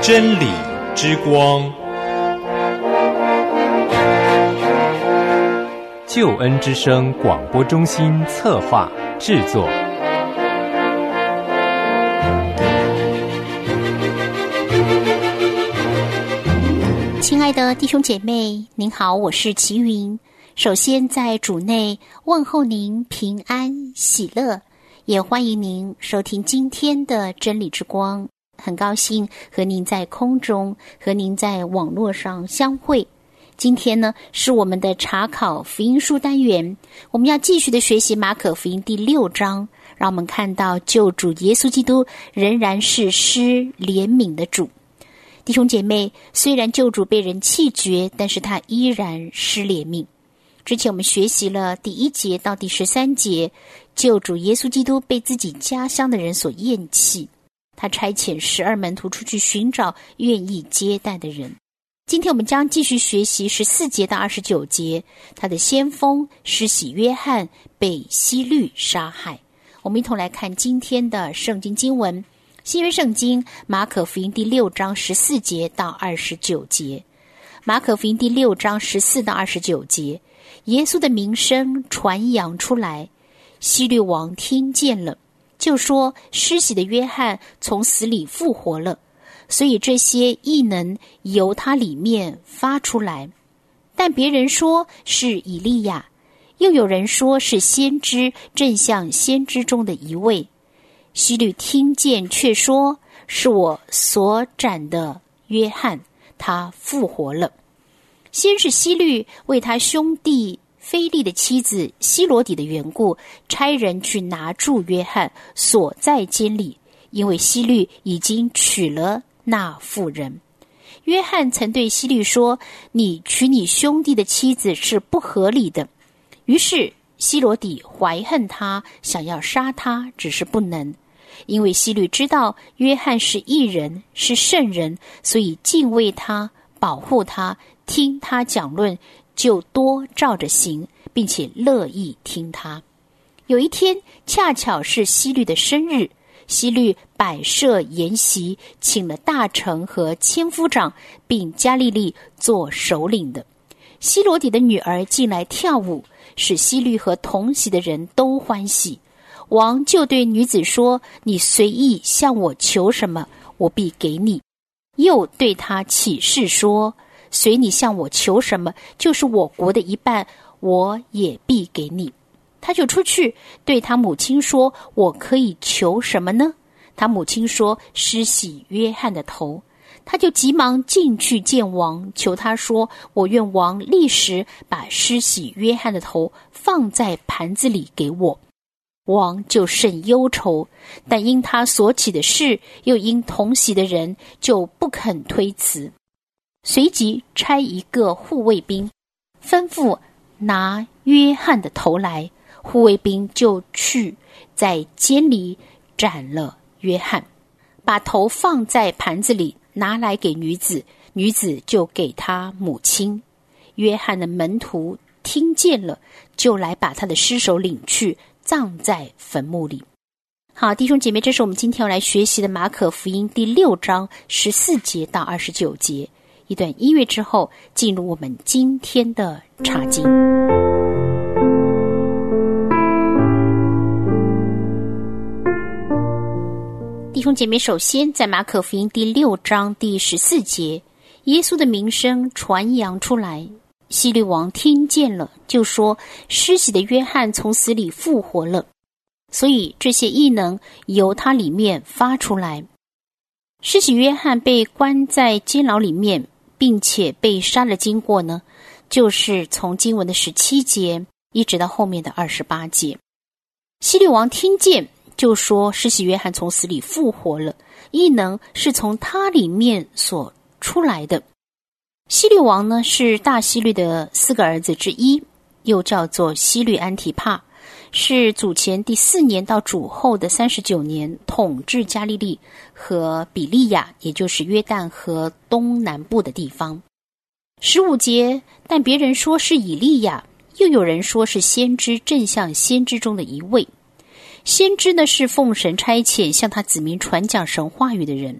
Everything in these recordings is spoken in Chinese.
真理之光， 救恩之声广播中心策划制作。 亲爱的弟兄姐妹，您好，我是齐云。首先在主内问候您平安喜乐，也欢迎您收听今天的真理之光。很高兴和您在空中和您在网络上相会。今天呢是我们的查考福音书单元，我们要继续的学习马可福音第6章，让我们看到救主耶稣基督仍然是施怜悯的主。弟兄姐妹，虽然救主被人弃绝，但是他依然施怜悯。之前我们学习了第1节到第13节，救主耶稣基督被自己家乡的人所厌弃，他差遣12门徒出去寻找愿意接待的人。今天我们将继续学习14节到29节，他的先锋施洗约翰被希律杀害。我们一同来看今天的圣经经文，新约圣经马可福音第6章14节到29节。马可福音第6章14到29节，耶稣的名声传扬出来，希律王听见了，就说施洗的约翰从死里复活了，所以这些异能由他里面发出来。但别人说是以利亚，又有人说是先知，正像先知中的一位。希律听见，却说是我所斩的约翰，他复活了。先是希律为他兄弟腓利的妻子希罗底的缘故，差人去拿住约翰，锁在监里，因为希律已经娶了那妇人。约翰曾对希律说，你娶你兄弟的妻子是不合理的。于是希罗底怀恨他，想要杀他，只是不能，因为希律知道约翰是义人，是圣人，所以敬畏他，保护他，听他讲论，就多照着行，并且乐意听他。有一天恰巧是希律的生日，希律摆设筵席，请了大臣和千夫长，并加利利做首领的。希罗底的女儿进来跳舞，使希律和同席的人都欢喜。王就对女子说，你随意向我求什么，我必给你。又对他起誓说，随你向我求什么，就是我国的一半，我也必给你。他就出去对他母亲说，我可以求什么呢？他母亲说，施洗约翰的头。他就急忙进去见王，求他说，我愿王立时把施洗约翰的头放在盘子里给我。王就甚忧愁，但因他所起的事，又因同席的人，就不肯推辞。随即差一个护卫兵，吩咐拿约翰的头来，护卫兵就去在监里斩了约翰，把头放在盘子里，拿来给女子，女子就给他母亲。约翰的门徒听见了，就来把他的尸首领去，葬在坟墓里。好，弟兄姐妹，这是我们今天要来学习的马可福音第6章14节到29节。一段音乐之后，进入我们今天的查经。弟兄姐妹，首先在马可福音第6章第14节，耶稣的名声传扬出来，希律王听见了，就说施洗的约翰从死里复活了，所以这些异能由他里面发出来。施洗约翰被关在监牢里面，并且被杀的经过呢，就是从经文的17节一直到后面的28节。希律王听见，就说施洗约翰从死里复活了，异能是从他里面所出来的。希律王呢，是大希律的4个儿子之一，又叫做希律安提帕，是主前第4年到主后的39年统治加利利和比利亚，也就是约旦河东南部的地方。15节，但别人说是以利亚，又有人说是先知，正像先知中的一位。先知呢，是奉神差遣向他子民传讲神话语的人，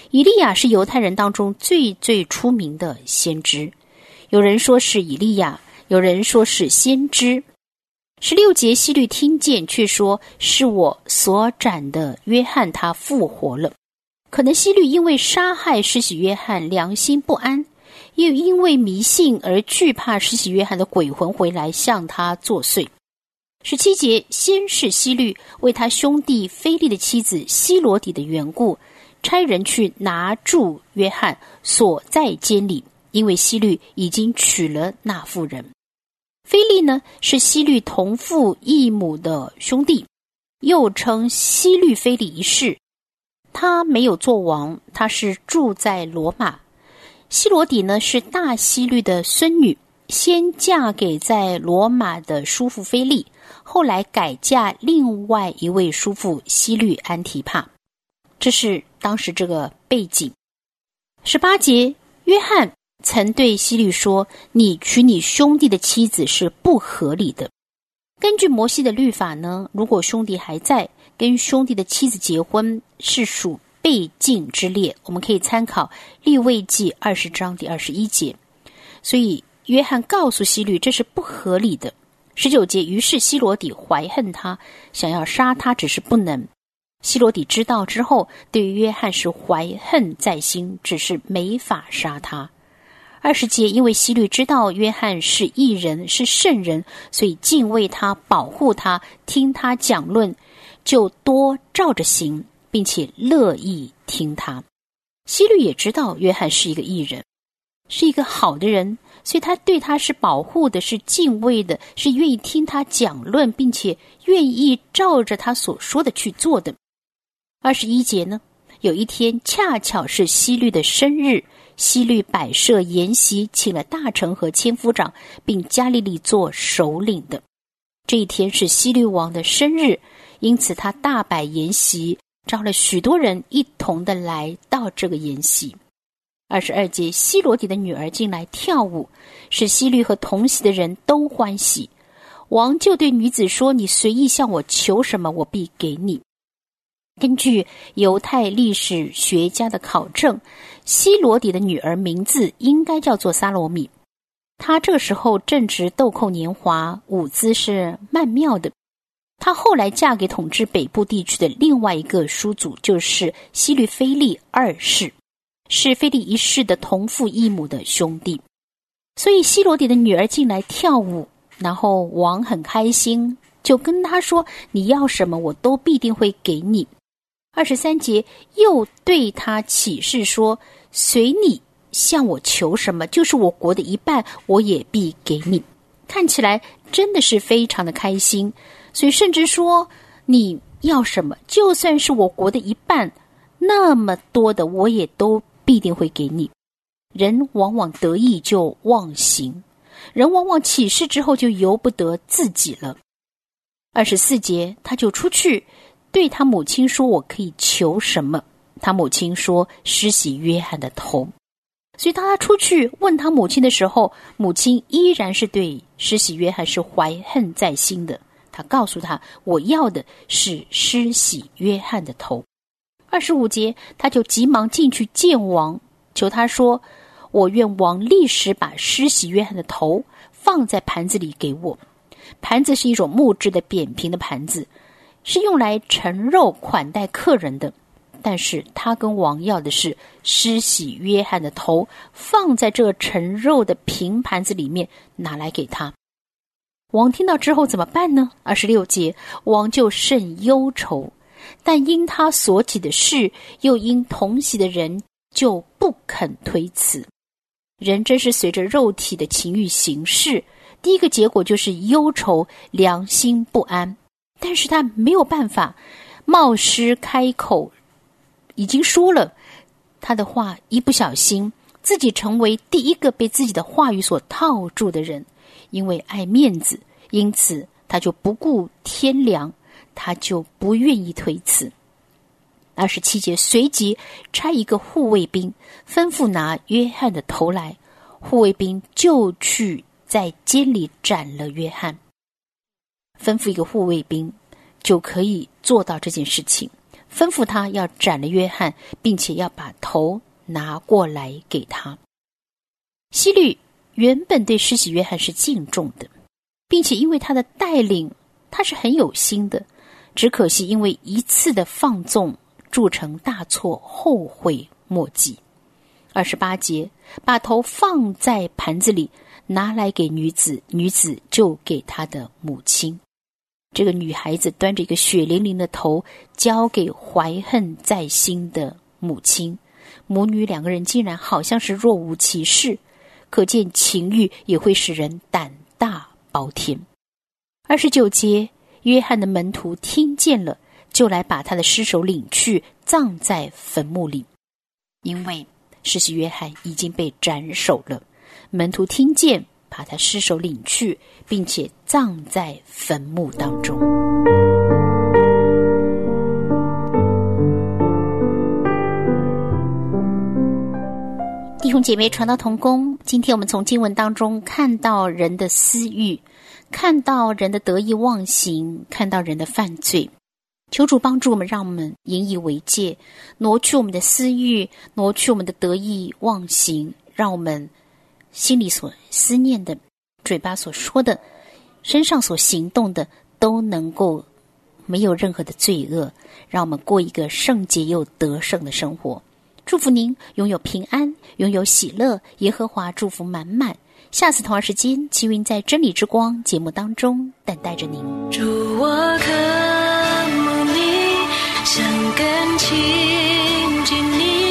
以利亚是犹太人当中最出名的先知，有人说是以利亚，有人说是先知。16节，希律听见，却说是我所斩的约翰，他复活了。可能希律因为杀害施洗约翰良心不安，又因为迷信而惧怕施洗约翰的鬼魂回来向他作祟。17节，先是希律为他兄弟腓利的妻子希罗底的缘故，差人去拿住约翰，锁在监里，因为希律已经娶了那妇人。腓利呢，是希律同父异母的兄弟，又称希律腓利一世。他没有做王，他是住在罗马。希罗底呢，是大希律的孙女，先嫁给在罗马的叔父腓利，后来改嫁另外一位叔父希律安提帕。这是当时这个背景。18节，约翰曾对希律说，你娶你兄弟的妻子是不合理的。根据摩西的律法呢，如果兄弟还在，跟兄弟的妻子结婚是属背禁之列，我们可以参考利未记20章第21节。所以约翰告诉希律这是不合理的。19节，于是希罗底怀恨他，想要杀他，只是不能。希罗底知道之后，对于约翰是怀恨在心，只是没法杀他。20节，因为希律知道约翰是义人，是圣人，所以敬畏他，保护他，听他讲论，就多照着行，并且乐意听他。希律也知道约翰是一个义人，是一个好的人，所以他对他是保护的，是敬畏的，是愿意听他讲论，并且愿意照着他所说的去做的。21节呢，有一天恰巧是希律的生日，希律摆设筵席，请了大臣和千夫长，并加利利做首领的。这一天是希律王的生日，因此他大摆筵席，招了许多人一同的来到这个筵席。22节，希罗底的女儿进来跳舞，使希律和同席的人都欢喜。王就对女子说，你随意向我求什么，我必给你。根据犹太历史学家的考证，希罗底的女儿名字应该叫做撒罗米。她这时候正值豆蔻年华，舞姿是曼妙的。她后来嫁给统治北部地区的另外一个叔祖，就是希律腓利二世，是腓利一世的同父异母的兄弟。所以希罗底的女儿进来跳舞，然后王很开心，就跟他说，你要什么我都必定会给你。23节，又对他起誓说，随你向我求什么，就是我国的一半，我也必给你。看起来真的是非常的开心，所以甚至说，你要什么，就算是我国的一半，那么多的我也都必定会给你。人往往得意就忘形，人往往起誓之后就由不得自己了。24节，他就出去对他母亲说，我可以求什么？他母亲说，施洗约翰的头。所以当他出去问他母亲的时候，母亲依然是对施洗约翰是怀恨在心的。他告诉他，我要的是施洗约翰的头。25节，他就急忙进去见王，求他说，我愿王立时把施洗约翰的头放在盘子里给我。盘子是一种木质的扁平的盘子，是用来盛肉款待客人的。但是他跟王要的是施洗约翰的头，放在这盛肉的平盘子里面，拿来给他。王听到之后怎么办呢？26节，王就甚忧愁，但因他所起的事，又因同席的人，就不肯推辞。人真是随着肉体的情欲行事，第一个结果就是忧愁，良心不安。但是他没有办法，冒失开口，已经说了他的话，一不小心自己成为第一个被自己的话语所套住的人。因为爱面子，因此他就不顾天良，他就不愿意推辞。27节，随即差一个护卫兵，吩咐拿约翰的头来，护卫兵就去在监里斩了约翰。吩咐一个护卫兵就可以做到这件事情， 吩咐他要斩了约翰，并且要把头拿过来给他。希律原本对施洗约翰是敬重的，并且因为他的带领，他是很有心的，只可惜因为一次的放纵，铸成大错，后悔莫及。28节，把头放在盘子里，拿来给女子，女子就给她的母亲。这个女孩子端着一个血淋淋的头，交给怀恨在心的母亲。母女两个人竟然好像是若无其事，可见情欲也会使人胆大包天。29节，约翰的门徒听见了，就来把他的尸首领去，葬在坟墓里。因为施洗约翰已经被斩首了，门徒听见，把他尸首领去，并且葬在坟墓当中。弟兄姐妹，传道同工，今天我们从经文当中看到人的私欲，看到人的得意忘形，看到人的犯罪。求主帮助我们，让我们引以为戒，挪去我们的私欲，挪去我们的得意忘形，让我们心里所思念的，嘴巴所说的，身上所行动的，都能够没有任何的罪恶，让我们过一个圣洁又得胜的生活。祝福您拥有平安，拥有喜乐，耶和华祝福满满。下次同一时间，齐云在真理之光节目当中等待着您。 主，我渴慕你，想更亲近你。